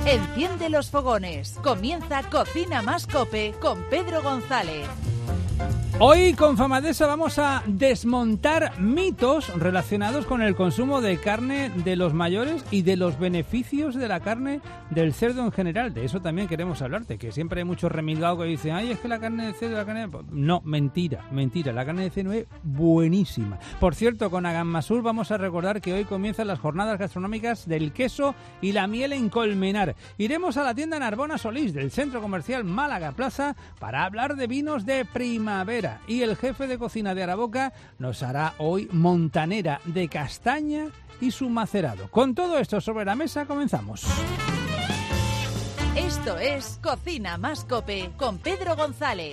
Enciende los fogones. Comienza Cocina Más Cope con Pedro González. Hoy con Famadesa vamos a desmontar mitos relacionados con el consumo de carne de los mayores y de los beneficios de la carne del cerdo en general. De eso también queremos hablarte, que siempre hay muchos remilgados que dicen, ay, es que la carne de cerdo, la carne de... No, mentira, la carne de cerdo es buenísima. Por cierto, con Agammasur vamos a recordar que hoy comienzan las jornadas gastronómicas del queso y la miel en Colmenar. Iremos a la tienda Narbona Solís del Centro Comercial Málaga Plaza para hablar de vinos de primavera. Y el jefe de cocina de Araboca nos hará hoy montanera de castaña y su macerado. Con todo esto sobre la mesa, comenzamos. Esto es Cocina Más Cope con Pedro González.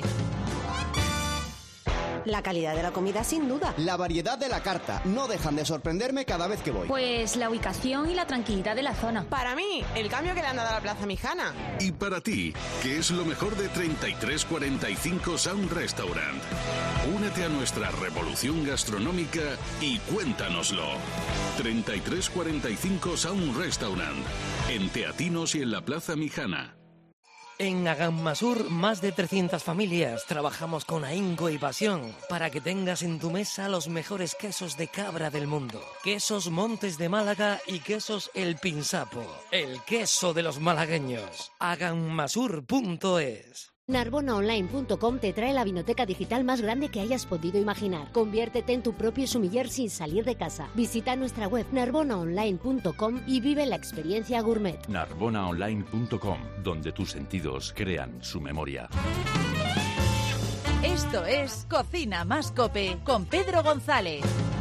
La calidad de la comida, sin duda. La variedad de la carta. No dejan de sorprenderme cada vez que voy. Pues la ubicación y la tranquilidad de la zona. Para mí, el cambio que le han dado a la Plaza Mijana. Y para ti, ¿qué es lo mejor de 3345 Sound Restaurant? Únete a nuestra revolución gastronómica y cuéntanoslo. 3345 Sound Restaurant. En Teatinos y en la Plaza Mijana. En Agammasur, más de 300 familias trabajamos con ahínco y pasión para que tengas en tu mesa los mejores quesos de cabra del mundo. Quesos Montes de Málaga y quesos El Pinsapo, el queso de los malagueños. Agammasur.es. Narbonaonline.com te trae la vinoteca digital más grande que hayas podido imaginar. Conviértete en tu propio sumiller sin salir de casa. Visita nuestra web narbonaonline.com y vive la experiencia gourmet. Narbonaonline.com, donde tus sentidos crean su memoria. Esto es Cocina Más Cope con Pedro González.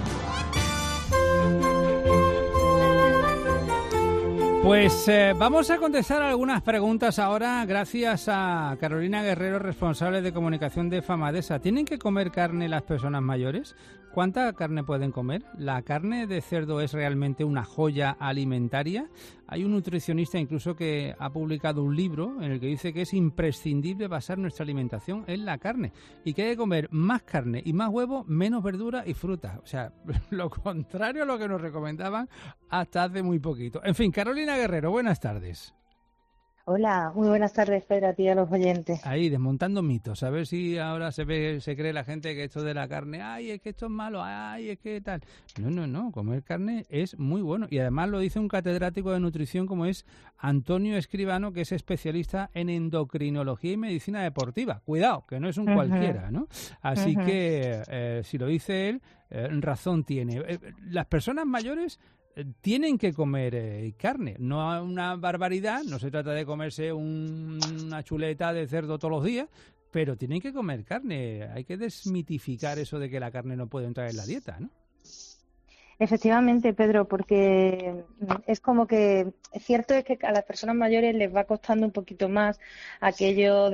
Pues vamos a contestar algunas preguntas ahora gracias a Carolina Guerrero, responsable de comunicación de Famadesa. ¿Tienen que comer carne las personas mayores? ¿Cuánta carne pueden comer? ¿La carne de cerdo es realmente una joya alimentaria? Hay un nutricionista incluso que ha publicado un libro en el que dice que es imprescindible basar nuestra alimentación en la carne y que hay que comer más carne y más huevo, menos verdura y fruta. O sea, lo contrario a lo que nos recomendaban hasta hace muy poquito. En fin, Carolina Guerrero, buenas tardes. Hola, muy buenas tardes, Pedro, a ti y a los oyentes. Ahí, desmontando mitos, a ver si ahora se cree la gente que esto de la carne, ay, es que esto es malo, ay, es que tal. No, comer carne es muy bueno. Y además lo dice un catedrático de nutrición como es Antonio Escribano, que es especialista en endocrinología y medicina deportiva. Cuidado, que no es un cualquiera, ¿no? Así que, si lo dice él, razón tiene. Las personas mayores tienen que comer carne, no una barbaridad, no se trata de comerse una chuleta de cerdo todos los días, pero tienen que comer carne. Hay que desmitificar eso de que la carne no puede entrar en la dieta, ¿no? Efectivamente, Pedro, porque es como que cierto es que a las personas mayores les va costando un poquito más aquello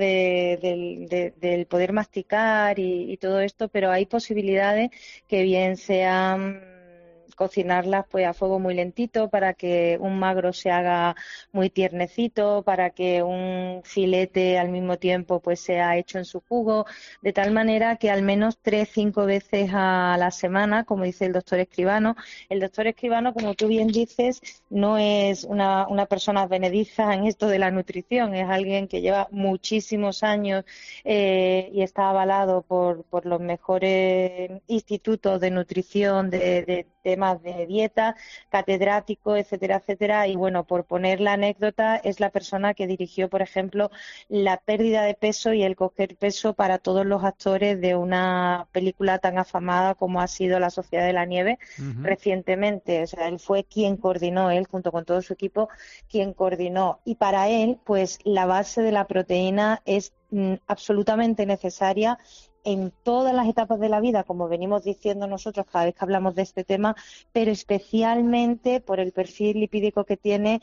del poder masticar y todo esto, pero hay posibilidades que bien sean cocinarlas pues a fuego muy lentito para que un magro se haga muy tiernecito, para que un filete al mismo tiempo pues sea hecho en su jugo, de tal manera que al menos 3-5 veces a la semana, como dice el doctor Escribano. El doctor Escribano, como tú bien dices, no es una persona advenediza en esto de la nutrición, es alguien que lleva muchísimos años y está avalado por los mejores institutos de nutrición, de temas de dieta, catedrático, etcétera, etcétera. Y bueno, por poner la anécdota, es la persona que dirigió, por ejemplo, la pérdida de peso y el coger peso para todos los actores de una película tan afamada como ha sido La Sociedad de la Nieve recientemente. O sea, él fue quien coordinó, él junto con todo su equipo, quien coordinó. Y para él, pues la base de la proteína es absolutamente necesaria en todas las etapas de la vida, como venimos diciendo nosotros cada vez que hablamos de este tema, pero especialmente por el perfil lipídico que tiene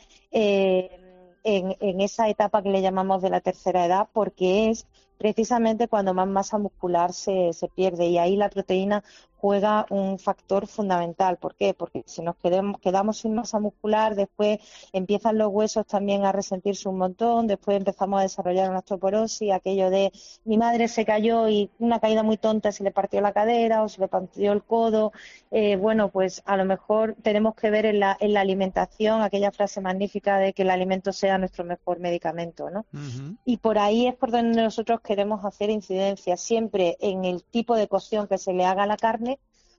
en esa etapa que le llamamos de la tercera edad, porque es precisamente cuando más masa muscular se pierde, y ahí la proteína juega un factor fundamental. ¿Por qué? Porque si nos quedamos sin masa muscular, después empiezan los huesos también a resentirse un montón, después empezamos a desarrollar una osteoporosis, aquello de mi madre se cayó y una caída muy tonta, se le partió la cadera o se le partió el codo. Bueno, pues a lo mejor tenemos que ver en la alimentación aquella frase magnífica de que el alimento sea nuestro mejor medicamento, ¿no? Uh-huh. Y por ahí es por donde nosotros queremos hacer incidencia, siempre en el tipo de cocción que se le haga a la carne,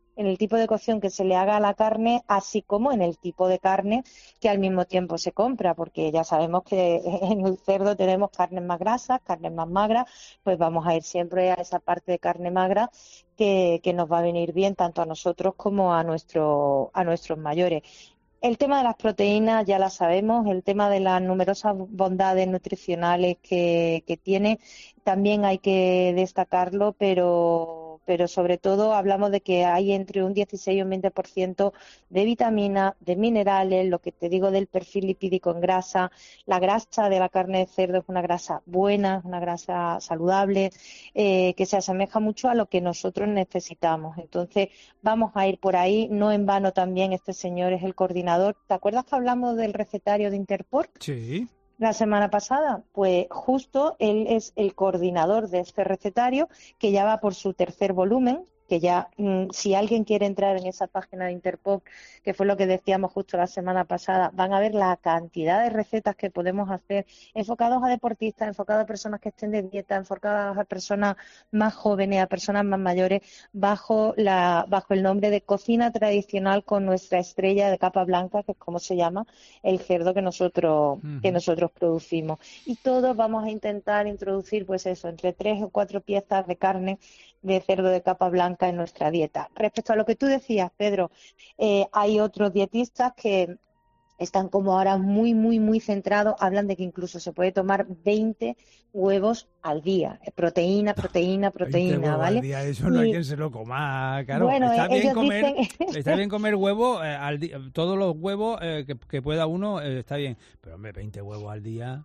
así como en el tipo de carne que al mismo tiempo se compra, porque ya sabemos que en el cerdo tenemos carnes más grasas, carnes más magras, pues vamos a ir siempre a esa parte de carne magra que nos va a venir bien tanto a nosotros como a nuestros mayores. El tema de las proteínas ya la sabemos, el tema de las numerosas bondades nutricionales que tiene también hay que destacarlo, pero sobre todo hablamos de que hay entre un 16 y un 20% de vitaminas, de minerales, lo que te digo del perfil lipídico en grasa. La grasa de la carne de cerdo es una grasa buena, una grasa saludable, que se asemeja mucho a lo que nosotros necesitamos. Entonces vamos a ir por ahí, no en vano también este señor es el coordinador. ¿Te acuerdas que hablamos del recetario de Interpork? Sí. La semana pasada, pues justo él es el coordinador de este recetario que ya va por su tercer volumen, que ya, si alguien quiere entrar en esa página de Interpop, que fue lo que decíamos justo la semana pasada, van a ver la cantidad de recetas que podemos hacer enfocados a deportistas, enfocados a personas que estén de dieta, enfocados a personas más jóvenes, a personas más mayores, bajo el nombre de cocina tradicional con nuestra estrella de capa blanca, que es como se llama el cerdo que nosotros producimos. Y todos vamos a intentar introducir, pues eso, entre 3 o 4 piezas de carne de cerdo de capa blanca en nuestra dieta. Respecto a lo que tú decías, Pedro, hay otros dietistas que están como ahora muy, muy, muy centrados, hablan de que incluso se puede tomar 20 huevos al día, proteína, ¿vale? Al día, eso no hay quien se lo coma, claro. Bueno, está bien comer huevo al día, todos los huevos que pueda uno, está bien, pero hombre, 20 huevos al día...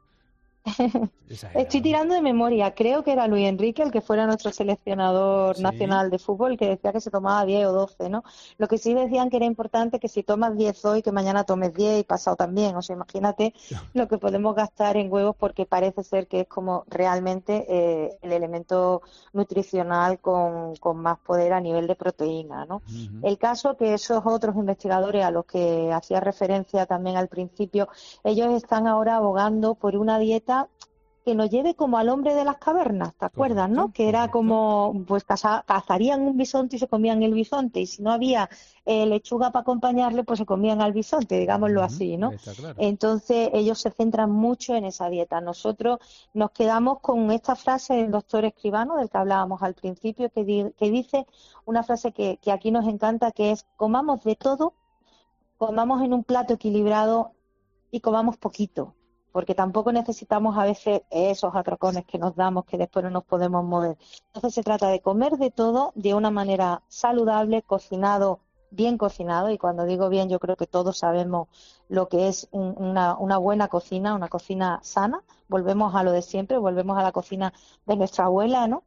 Estoy tirando de memoria, creo que era Luis Enrique el que fuera nuestro seleccionador nacional de fútbol, que decía que se tomaba 10 o 12, ¿no? Lo que sí decían que era importante que si tomas 10 hoy, que mañana tomes 10 y pasado también, o sea, imagínate lo que podemos gastar en huevos, porque parece ser que es como realmente el elemento nutricional con más poder a nivel de proteína, ¿no? Uh-huh. El caso que esos otros investigadores a los que hacía referencia también al principio, ellos están ahora abogando por una dieta que nos lleve como al hombre de las cavernas, ¿te acuerdas, no? Que era como, pues cazarían un bisonte y se comían el bisonte, y si no había lechuga para acompañarle, pues se comían al bisonte, digámoslo así, ¿no? Claro. Entonces ellos se centran mucho en esa dieta. Nosotros nos quedamos con esta frase del doctor Escribano, del que hablábamos al principio, que dice una frase que aquí nos encanta, que es: comamos de todo, comamos en un plato equilibrado y comamos poquito, porque tampoco necesitamos a veces esos atracones que nos damos que después no nos podemos mover. Entonces se trata de comer de todo de una manera saludable, cocinado, bien cocinado, y cuando digo bien yo creo que todos sabemos lo que es una buena cocina, una cocina sana. Volvemos a lo de siempre, volvemos a la cocina de nuestra abuela, ¿no?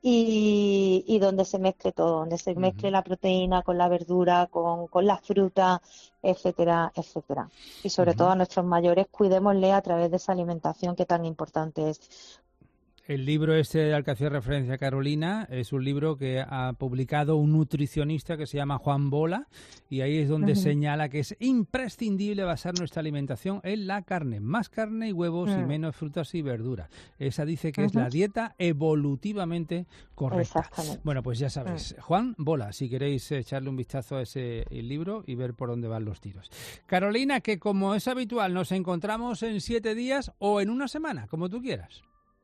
Y donde se mezcle todo, donde se mezcle la proteína con la verdura, con la fruta, etcétera, etcétera. Y sobre todo a nuestros mayores, cuidémosle a través de esa alimentación que tan importante es. El libro este al que hacía referencia Carolina es un libro que ha publicado un nutricionista que se llama Juan Bola, y ahí es donde señala que es imprescindible basar nuestra alimentación en la carne, más carne y huevos y menos frutas y verduras. Esa dice que es la dieta evolutivamente correcta. Bueno, pues ya sabes, Juan Bola, si queréis echarle un vistazo a ese libro y ver por dónde van los tiros. Carolina, que como es habitual, nos encontramos en 7 días o en una semana, como tú quieras.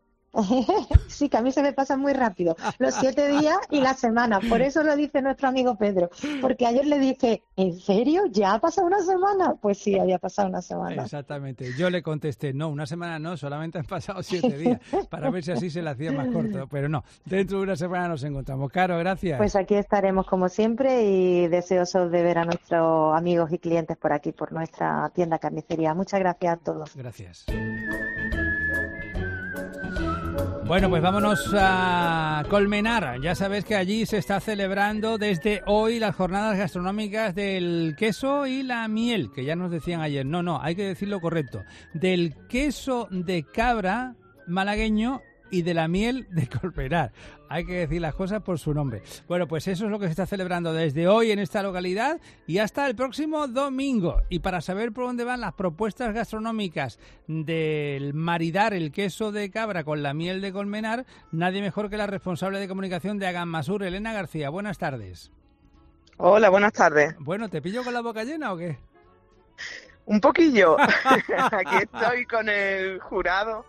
Sí, que a mí se me pasa muy rápido los 7 días y la semana, por eso lo dice nuestro amigo Pedro, porque ayer le dije, ¿en serio? ¿Ya ha pasado una semana? Pues sí, había pasado una semana. Exactamente, yo le contesté, no, una semana no, solamente han pasado 7 días, para ver si así se le hacía más corto, pero no, dentro de una semana nos encontramos. Caro, gracias. Pues aquí estaremos como siempre y deseosos de ver a nuestros amigos y clientes por aquí, por nuestra tienda Carnicería. Muchas gracias a todos. Gracias. Bueno, pues vámonos a Colmenar. Ya sabes que allí se está celebrando desde hoy las jornadas gastronómicas del queso y la miel, que ya nos decían ayer. No, hay que decirlo correcto. Del queso de cabra malagueño y de la miel de Colmenar. Hay que decir las cosas por su nombre. Bueno, pues eso es lo que se está celebrando desde hoy en esta localidad y hasta el próximo domingo. Y para saber por dónde van las propuestas gastronómicas del maridar el queso de cabra con la miel de Colmenar, nadie mejor que la responsable de comunicación de Agammasur, Elena García. Buenas tardes. Hola, buenas tardes. Bueno, ¿te pillo con la boca llena o qué? Un poquillo. Aquí estoy con el jurado.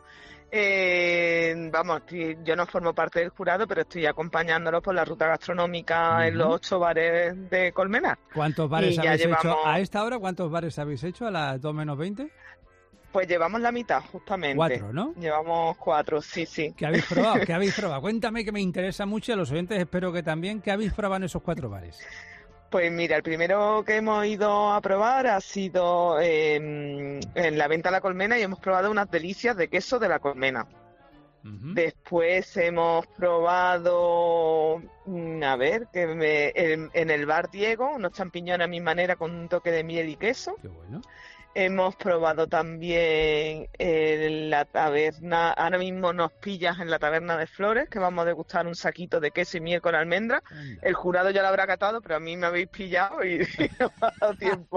Yo no formo parte del jurado, pero estoy acompañándolos por la ruta gastronómica en los 8 bares de Colmenar. ¿Cuántos bares habéis hecho a esta hora? ¿Cuántos bares habéis hecho a las 2 menos 20? Pues llevamos la mitad, justamente. 4, ¿no? Llevamos 4, sí. ¿Qué habéis probado? ¿Qué habéis probado? Cuéntame, que me interesa mucho, a los oyentes espero que también. ¿Qué habéis probado en esos 4 bares? Pues mira, el primero que hemos ido a probar ha sido en la Venta de la Colmena y hemos probado unas delicias de queso de la Colmena. Uh-huh. Después hemos probado, en el bar Diego, unos champiñones a mi manera con un toque de miel y queso. Qué bueno. Hemos probado también la taberna, ahora mismo nos pillas en la Taberna de Flores, que vamos a degustar un saquito de queso y miel con almendra. El jurado ya lo habrá catado, pero a mí me habéis pillado y no me ha dado tiempo.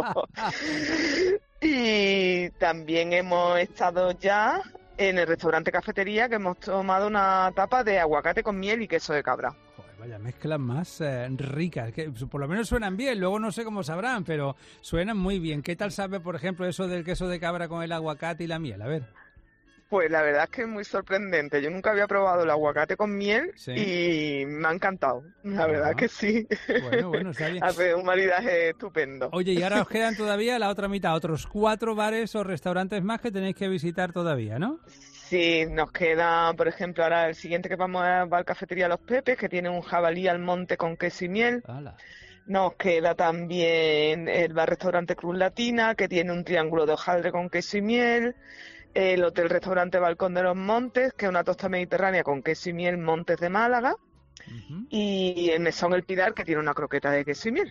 Y también hemos estado ya en el restaurante Cafetería, que hemos tomado una tapa de aguacate con miel y queso de cabra. Vaya, mezclas más ricas, que por lo menos suenan bien, luego no sé cómo sabrán, pero suenan muy bien. ¿Qué tal sabe, por ejemplo, eso del queso de cabra con el aguacate y la miel? A ver. Pues la verdad es que es muy sorprendente. Yo nunca había probado el aguacate con miel y me ha encantado. La verdad que sí. Bueno, está bien. Hace un maridaje estupendo. Oye, y ahora os quedan todavía la otra mitad, otros 4 bares o restaurantes más que tenéis que visitar todavía, ¿no? Sí, nos queda, por ejemplo, ahora el siguiente que vamos a la Cafetería Los Pepes, que tiene un jabalí al monte con queso y miel. ¡Hala! Nos queda también el bar-restaurante Cruz Latina, que tiene un triángulo de hojaldre con queso y miel. El hotel-restaurante Balcón de los Montes, que es una tosta mediterránea con queso y miel, Montes de Málaga. Uh-huh. Y el Mesón El Pilar, que tiene una croqueta de queso y miel.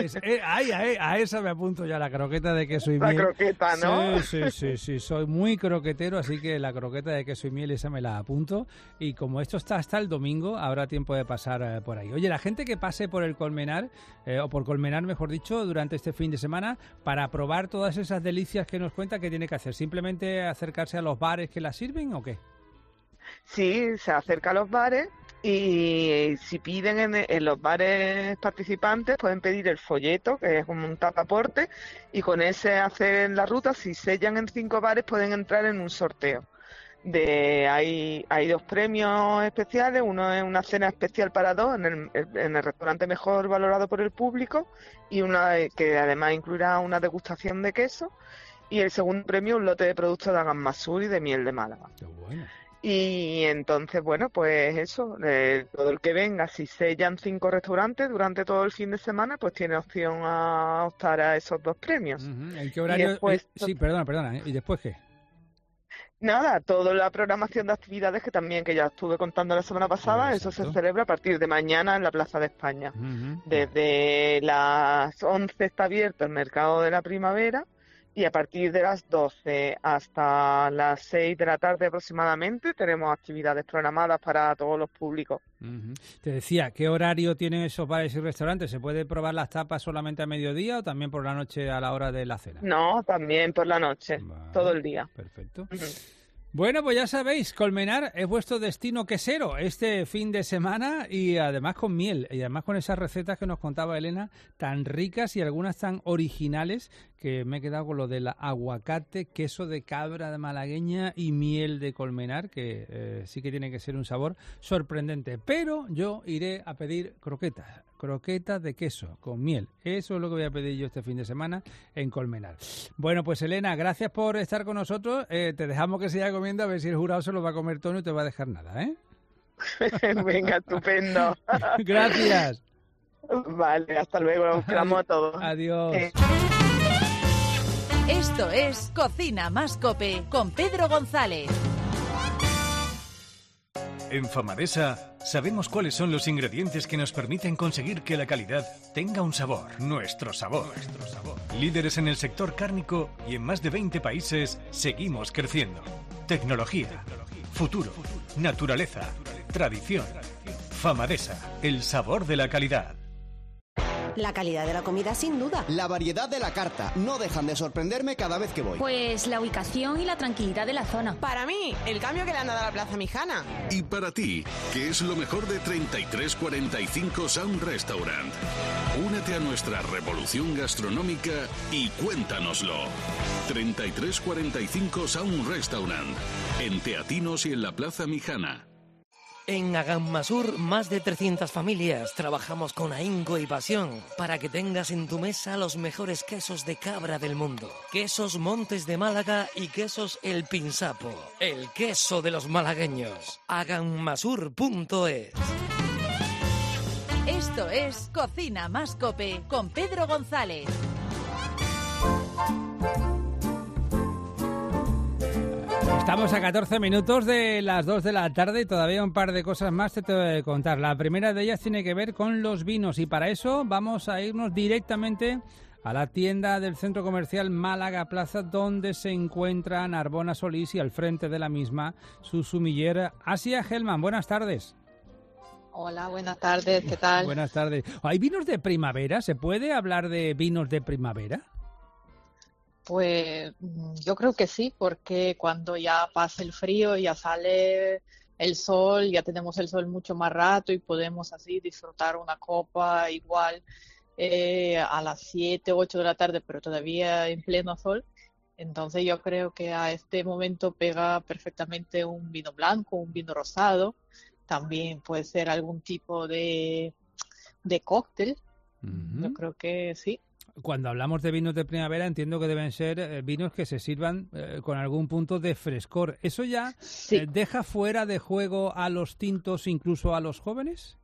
A esa me apunto ya, la croqueta de queso y miel. La croqueta, ¿no? Sí, soy muy croquetero, así que la croqueta de queso y miel esa me la apunto. Y como esto está hasta el domingo, habrá tiempo de pasar por ahí. Oye, la gente que pase por el Colmenar, o por Colmenar, mejor dicho, durante este fin de semana, para probar todas esas delicias que nos cuenta, ¿qué tiene que hacer? ¿Simplemente acercarse a los bares que las sirven o qué? Sí, se acerca a los bares. Y si piden en los bares participantes, pueden pedir el folleto, que es como un tapaporte, y con ese hacen la ruta. Si sellan en 5 bares, pueden entrar en un sorteo. Hay 2 premios especiales. Uno es una cena especial para 2 en el restaurante mejor valorado por el público, y una que además incluirá una degustación de queso. Y el segundo premio, un lote de productos de Agammasur y de miel de Málaga. Qué bueno. Y entonces, bueno, pues eso, todo el que venga, si sellan 5 restaurantes durante todo el fin de semana, pues tiene opción a optar a esos 2 premios. Uh-huh. ¿En qué horario? Después, sí, perdona, ¿y después qué? Nada, toda la programación de actividades que ya estuve contando la semana pasada, eso se celebra a partir de mañana en la Plaza de España. Uh-huh. Desde las 11 está abierto el Mercado de la Primavera, y a partir de las 12 hasta las 6 de la tarde aproximadamente tenemos actividades programadas para todos los públicos. Uh-huh. Te decía, ¿qué horario tienen esos bares y restaurantes? ¿Se puede probar las tapas solamente a mediodía o también por la noche a la hora de la cena? No, también por la noche, todo el día. Perfecto. Uh-huh. Bueno, pues ya sabéis, Colmenar es vuestro destino quesero este fin de semana y además con miel y además con esas recetas que nos contaba Elena, tan ricas y algunas tan originales, que me he quedado con lo del aguacate, queso de cabra de malagueña y miel de Colmenar, que sí que tiene que ser un sabor sorprendente. Pero yo iré a pedir croquetas de queso con miel. Eso es lo que voy a pedir yo este fin de semana en Colmenar. Bueno, pues Elena, gracias por estar con nosotros. Te dejamos que siga comiendo, a ver si el jurado se lo va a comer todo y no te va a dejar nada, ¿eh? Venga, estupendo. Gracias. Vale, hasta luego. Nos quedamos a todos. Adiós. Esto es Cocina Más Cope con Pedro González. En Famadesa sabemos cuáles son los ingredientes que nos permiten conseguir que la calidad tenga un sabor, nuestro sabor. Líderes en el sector cárnico y en más de 20 países seguimos creciendo. Tecnología, futuro, naturaleza, tradición. Famadesa, el sabor de la calidad. La calidad de la comida sin duda. La variedad de la carta. No dejan de sorprenderme cada vez que voy. Pues la ubicación y la tranquilidad de la zona. Para mí, el cambio que le han dado a la Plaza Mijana. Y para ti, ¿qué es lo mejor de 3345 Sound Restaurant? Únete a nuestra revolución gastronómica y cuéntanoslo. 3345 Sound Restaurant. En Teatinos y en la Plaza Mijana. En Agammasur, más de 300 familias. Trabajamos con ahínco y pasión para que tengas en tu mesa los mejores quesos de cabra del mundo. Quesos Montes de Málaga y quesos El Pinsapo. El queso de los malagueños. Agammasur.es. Esto es Cocina Más Cope con Pedro González. Estamos a 14 minutos de las 2 de la tarde y todavía un par de cosas más te tengo que contar. La primera de ellas tiene que ver con los vinos y para eso vamos a irnos directamente a la tienda del centro comercial Málaga Plaza, donde se encuentra Narbona Solís y al frente de la misma su sumiller Asia Hellman. Buenas tardes. Hola, buenas tardes, ¿qué tal? Buenas tardes. ¿Hay vinos de primavera? ¿Se puede hablar de vinos de primavera? Pues yo creo que sí, porque cuando ya pasa el frío, ya sale el sol, ya tenemos el sol mucho más rato y podemos así disfrutar una copa igual a las 7, 8 de la tarde, pero todavía en pleno sol. Entonces yo creo que a este momento pega perfectamente un vino blanco, un vino rosado, también puede ser algún tipo de cóctel. Yo creo que sí. Cuando hablamos de vinos de primavera entiendo que deben ser vinos que se sirvan con algún punto de frescor. ¿Eso ya deja fuera de juego a los tintos, incluso a los jóvenes?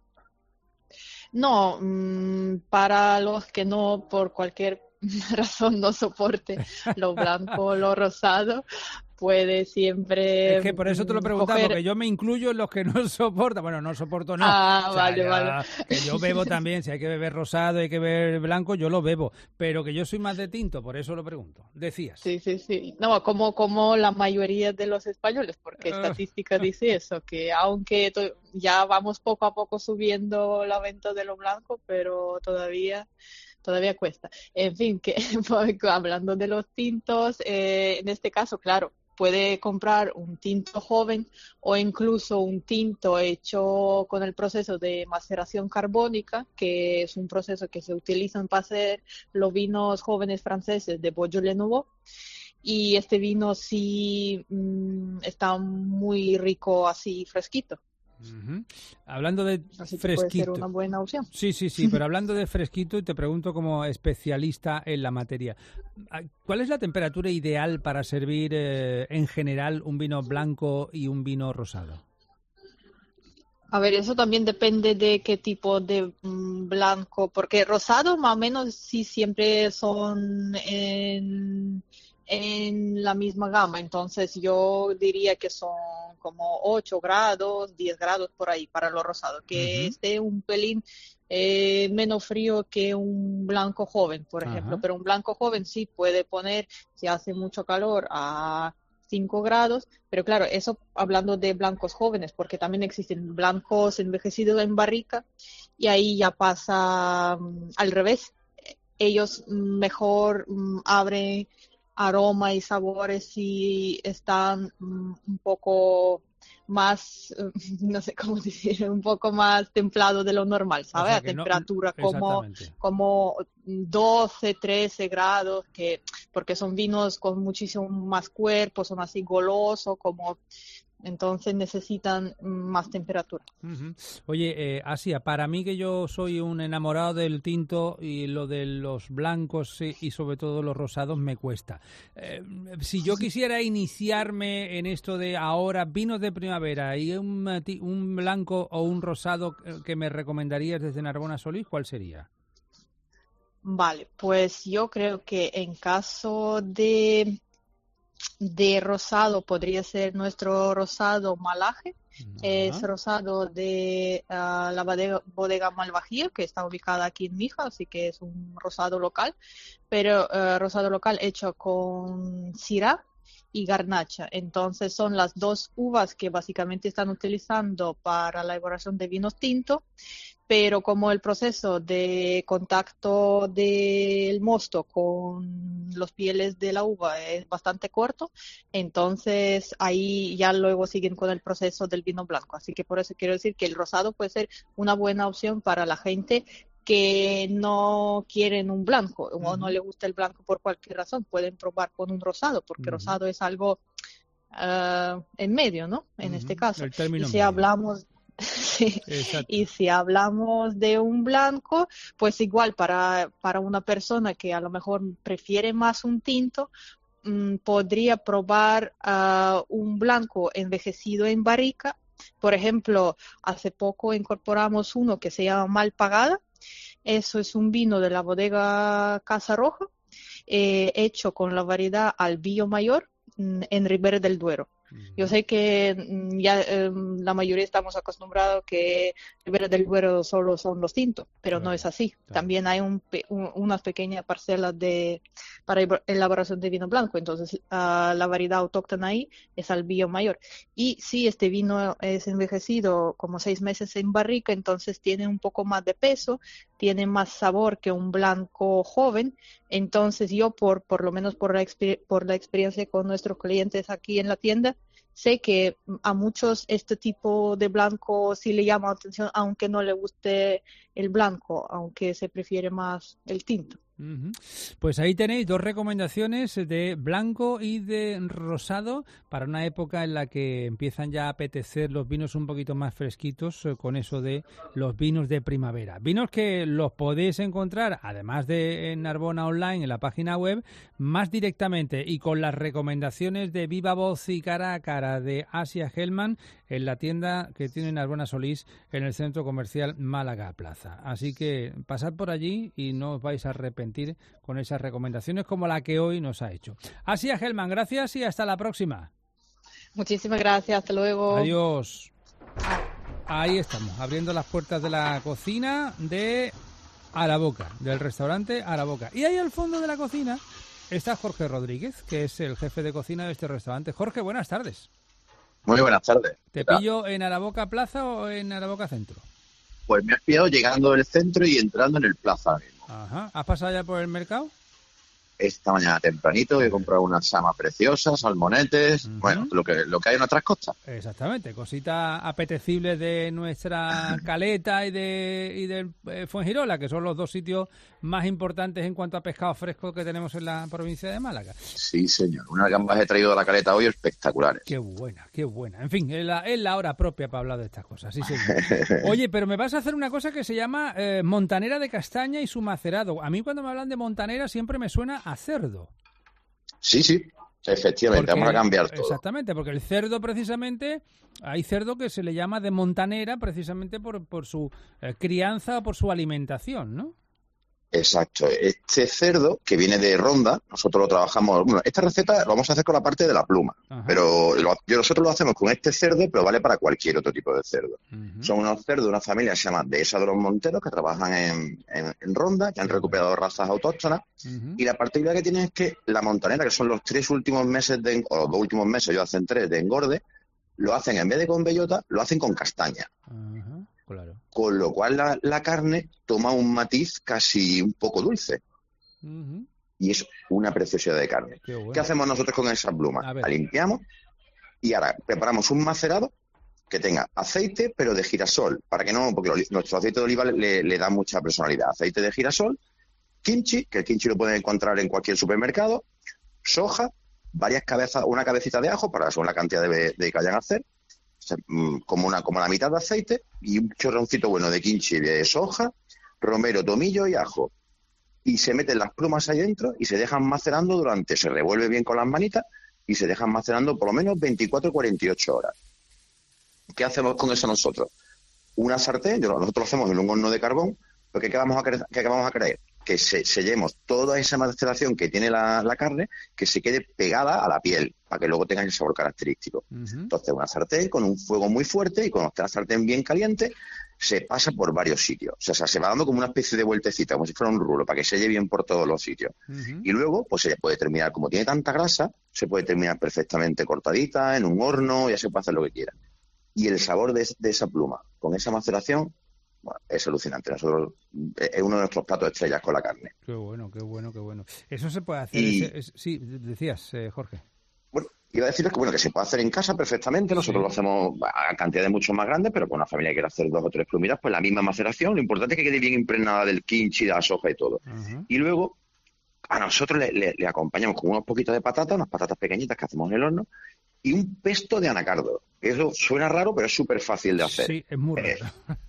No, para los que no, por cualquier razón, no soporte lo blanco o lo rosado, puede siempre... Es que por eso te lo preguntaba, porque yo me incluyo en los que no soportan. Bueno, no soporto, no. Vale. Que yo bebo también, si hay que beber rosado, hay que beber blanco, yo lo bebo. Pero que yo soy más de tinto, por eso lo pregunto. Decías. Sí. No, como la mayoría de los españoles, porque estadística dice eso, que aunque ya vamos poco a poco subiendo la venta de lo blanco, pero todavía cuesta. En fin, que hablando de los tintos, en este caso, claro, puede comprar un tinto joven o incluso un tinto hecho con el proceso de maceración carbónica, que es un proceso que se utiliza para hacer los vinos jóvenes franceses de Beaujolais Nouveau. Y este vino sí está muy rico así fresquito. Uh-huh. Hablando de así fresquito, puede ser una buena opción. Sí, pero hablando de fresquito, y te pregunto como especialista en la materia, ¿cuál es la temperatura ideal para servir en general un vino blanco y un vino rosado? A ver, eso también depende de qué tipo de blanco, porque rosado más o menos sí siempre son en la misma gama, entonces yo diría que son como 8 grados, 10 grados por ahí para lo rosado, que esté un pelín menos frío que un blanco joven, por ejemplo, pero un blanco joven sí puede poner, si hace mucho calor, a 5 grados, pero claro, eso hablando de blancos jóvenes, porque también existen blancos envejecidos en barrica y ahí ya pasa al revés, ellos mejor abren aroma y sabores si están un poco más, no sé cómo decir, un poco más templado de lo normal, ¿sabes? O sea, a temperatura como 12, 13 grados, porque son vinos con muchísimo más cuerpo, son así golosos, entonces necesitan más temperatura. Uh-huh. Oye, Asia, para mí que yo soy un enamorado del tinto y lo de los blancos y sobre todo los rosados me cuesta. Si yo quisiera iniciarme en esto de ahora vinos de primavera y un blanco o un rosado que me recomendarías desde Narbona Solís, ¿cuál sería? Vale, pues yo creo que en caso de de rosado podría ser nuestro rosado Malaje. Es rosado de la bodega Malvasia, que está ubicada aquí en Mija, así que es un rosado local, pero rosado local hecho con Syrah y Garnacha. Entonces son las dos uvas que básicamente están utilizando para la elaboración de vinos tinto, pero como el proceso de contacto del mosto con los pieles de la uva es bastante corto, entonces ahí ya luego siguen con el proceso del vino blanco. Así que por eso quiero decir que el rosado puede ser una buena opción para la gente que no quieren un blanco o no le gusta el blanco por cualquier razón. Pueden probar con un rosado, porque rosado es algo en medio, ¿no? En este caso. Y si hablamos... Sí. Y si hablamos de un blanco, pues igual para una persona que a lo mejor prefiere más un tinto, podría probar un blanco envejecido en barrica. Por ejemplo, hace poco incorporamos uno que se llama Malpagada. Eso es un vino de la bodega Casa Roja, hecho con la variedad Albillo Mayor en Ribera del Duero. Yo sé que ya la mayoría estamos acostumbrados que Ribera del Duero solo son los tintos, pero no es así. También hay unas pequeñas parcelas para elaboración de vino blanco. Entonces, la variedad autóctona ahí es Albillo Mayor. Y si este vino es envejecido como 6 meses en barrica, entonces tiene un poco más de peso, tiene más sabor que un blanco joven. Entonces yo, por lo menos por la experiencia con nuestros clientes aquí en la tienda, sé que a muchos este tipo de blanco sí le llama la atención, aunque no le guste el blanco, aunque se prefiere más el tinto. Pues ahí tenéis 2 recomendaciones de blanco y de rosado para una época en la que empiezan ya a apetecer los vinos un poquito más fresquitos, con eso de los vinos de primavera. Vinos que los podéis encontrar, además de en Narbona Online, en la página web, más directamente y con las recomendaciones de viva voz y cara a cara de Asia Hellman en la tienda que tiene Narbona Solís en el Centro Comercial Málaga Plaza. Así que pasad por allí y no os vais a arrepentir con esas recomendaciones como la que hoy nos ha hecho. Asia Hellman, gracias y hasta la próxima. Muchísimas gracias, hasta luego. Adiós. Ahí estamos, abriendo las puertas de la cocina de Araboca, del restaurante Araboca. Y ahí al fondo de la cocina está Jorge Rodríguez, que es el jefe de cocina de este restaurante. Jorge, buenas tardes. Muy buenas tardes. ¿Te pillo en Araboca Plaza o en Araboca Centro? Pues me has pillado llegando del centro y entrando en el plaza mismo. Ajá. ¿Has pasado ya por el mercado? Esta mañana tempranito he comprado unas samas preciosas, salmonetes, bueno, lo que hay en otras costas. Exactamente, cositas apetecibles de nuestra Caleta y de Fuengirola, que son los 2 sitios más importantes en cuanto a pescado fresco que tenemos en la provincia de Málaga. Sí, señor, unas gambas he traído de la Caleta hoy espectaculares. Qué buena, qué buena. En fin, es la hora propia para hablar de estas cosas, sí, señor. Oye, pero me vas a hacer una cosa que se llama montanera de castaña y su macerado. A mí cuando me hablan de montanera siempre me suena a cerdo. Sí, efectivamente, vamos a cambiar todo. Exactamente, porque el cerdo precisamente, hay cerdo que se le llama de montanera precisamente por su crianza o por su alimentación, ¿no? Exacto, este cerdo que viene de Ronda, nosotros lo trabajamos, bueno, esta receta lo vamos a hacer con la parte de la pluma, pero nosotros lo hacemos con este cerdo, pero vale para cualquier otro tipo de cerdo. Son unos cerdos de una familia que se llama Dehesa de los Monteros, que trabajan en Ronda, que han recuperado razas autóctonas, y la particularidad que tienen es que la montanera, que son los 3 últimos meses, o los 2 últimos meses, ellos hacen 3 de engorde, lo hacen en vez de con bellota, lo hacen con castaña. Claro. Con lo cual la carne toma un matiz casi un poco dulce. Y es una preciosidad de carne. Bueno. ¿Qué hacemos nosotros con esa pluma? La limpiamos y ahora preparamos un macerado que tenga aceite, pero de girasol, para que no, porque nuestro aceite de oliva le da mucha personalidad. Aceite de girasol, kimchi, que el kimchi lo pueden encontrar en cualquier supermercado, soja, una cabecita de ajo para según la cantidad de que vayan a hacer, como la mitad de aceite y un chorroncito bueno de kimchi de soja, romero, tomillo y ajo. Y se meten las plumas ahí dentro y se dejan macerando se revuelve bien con las manitas y se dejan macerando por lo menos 24 o 48 horas. ¿Qué hacemos con eso nosotros? Una sartén, nosotros lo hacemos en un horno de carbón, porque ¿qué vamos a querer? que sellemos toda esa maceración que tiene la carne, que se quede pegada a la piel, para que luego tenga el sabor característico. Entonces, una sartén con un fuego muy fuerte, y cuando esté la sartén bien caliente, se pasa por varios sitios. O sea, se va dando como una especie de vueltecita, como si fuera un rulo, para que selle bien por todos los sitios. Y luego, pues se puede terminar, como tiene tanta grasa, se puede terminar perfectamente cortadita, en un horno, ya se puede hacer lo que quiera. Y el sabor de esa pluma, con esa maceración, bueno, es alucinante. Nosotros es uno de nuestros platos estrellas con la carne. Qué bueno, qué bueno, qué bueno. Eso se puede hacer. Sí, decías, Jorge. Bueno, iba a deciros que se puede hacer en casa perfectamente. Nosotros lo hacemos a cantidades mucho más grandes, pero con una familia que quiere hacer 2 o 3 plumitas, pues la misma maceración. Lo importante es que quede bien impregnada del kimchi, de la soja y todo. Y luego a nosotros le acompañamos con unos poquitos de patata, unas patatas pequeñitas que hacemos en el horno, y un pesto de anacardo. Eso suena raro, pero es súper fácil de hacer. Sí, es muy raro.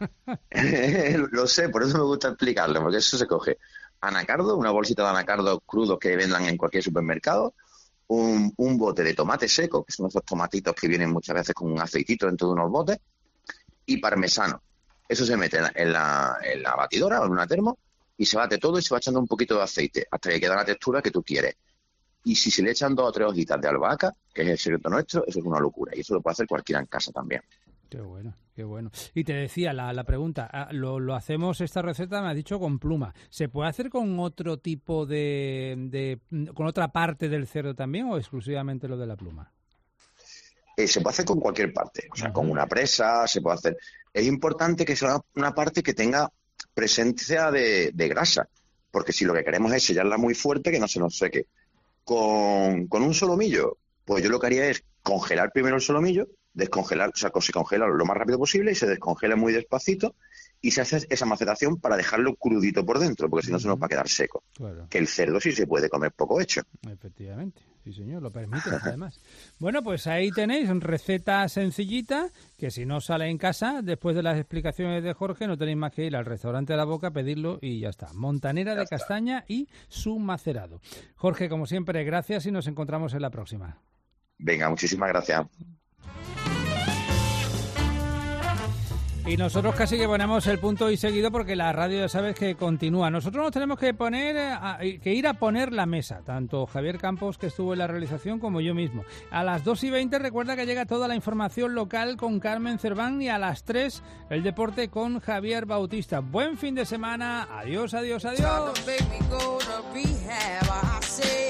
Lo sé, por eso me gusta explicarlo, porque eso se coge anacardo, una bolsita de anacardo crudos que vendan en cualquier supermercado, un bote de tomate seco, que son esos tomatitos que vienen muchas veces con un aceitito dentro de unos botes, y parmesano. Eso se mete en la batidora o en una termo, y se bate todo y se va echando un poquito de aceite, hasta que queda la textura que tú quieres. Y si se le echan 2 o 3 hojitas de albahaca, que es el secreto nuestro, eso es una locura. Y eso lo puede hacer cualquiera en casa también. Qué bueno, qué bueno. Y te decía la pregunta, lo hacemos esta receta, me has dicho, con pluma. ¿Se puede hacer con otro tipo con otra parte del cerdo también, o exclusivamente lo de la pluma? Se puede hacer con cualquier parte, o sea, con una presa, se puede hacer. Es importante que sea una parte que tenga presencia de grasa, porque si lo que queremos es sellarla muy fuerte, que no se nos seque. Con un solomillo, pues yo lo que haría es congelar primero el solomillo, descongelar, o sea, se congela lo más rápido posible y se descongela muy despacito, y se hace esa maceración para dejarlo crudito por dentro, porque si no se nos va a quedar seco. Claro. Que el cerdo sí se puede comer poco hecho. Efectivamente, sí señor, lo permite además. Bueno, pues ahí tenéis receta sencillita, que si no sale en casa, después de las explicaciones de Jorge, no tenéis más que ir al restaurante de la Boca, pedirlo y ya está. Montanera de castaña y su macerado. Jorge, como siempre, gracias y nos encontramos en la próxima. Venga, muchísimas gracias. Y nosotros casi que ponemos el punto y seguido, porque la radio ya sabes que continúa. Nosotros nos tenemos que ir a poner la mesa, tanto Javier Campos, que estuvo en la realización, como yo mismo. A las 2:20 recuerda que llega toda la información local con Carmen Cerván, y a las 3 el deporte con Javier Bautista. Buen fin de semana. Adiós, adiós, adiós.